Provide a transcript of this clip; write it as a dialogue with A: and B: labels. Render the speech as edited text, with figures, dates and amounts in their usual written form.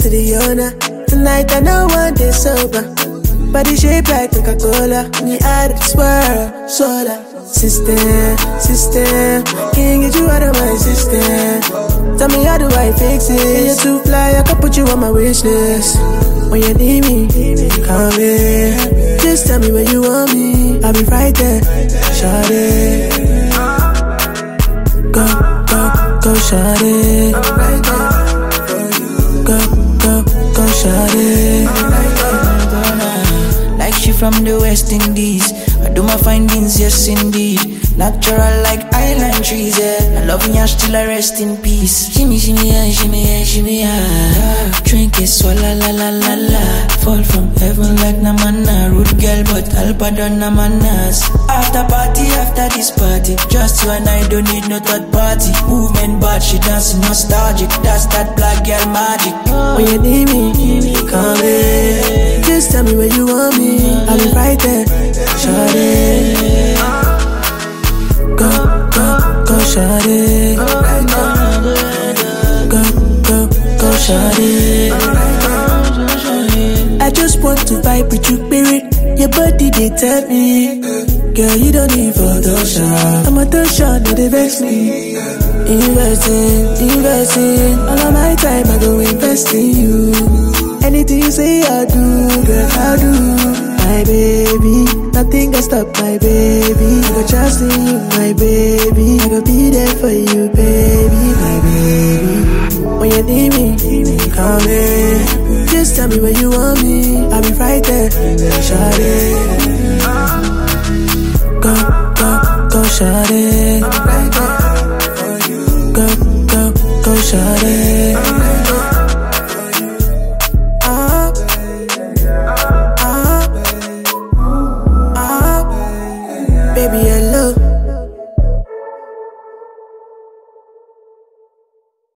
A: to the owner. Tonight I know one day sober. Body shape like Coca-Cola. Me out of this world, soda. System, can't get you out of my system. Tell me how do I fix it? You're too fly, I can put you on my wish list. When you need me, come here. Just tell me where you want me, I'll be right there. Shawty, go, shawty. Go, shawty.
B: Like she from the West Indies, I do my findings, yes indeed. Natural like island trees, yeah. I love me and still I rest in peace. Shimmy, shimmy, yeah, shimmy, yeah, shimmy, yeah. Drink it, swalla, la, la, la, la. Fall from heaven like Namana. Rude girl, but I'll pardon Namanas. After party, after this party, just you and I don't need no third party. Movement bad, she dancing nostalgic. That's that black girl magic.
A: When you need me, come in. Just tell me where you want me, I'll be right there. Shawty, go, shawty. Go, shawty. I just want to vibe with you, spirit. Your body, they tell me. Girl, you don't need Photoshop. I'm a shot, no, they vex me. Investing. All of my time, I go invest in you. Anything you say, I do, girl, I do. My baby, nothing can stop my baby. I go trust in you, my baby. I go be there for you, baby, my baby. When you need me, come in. Just tell me where you want me, I'll be right there. Shawty, go, shawty. Go, shawty. Baby, hello.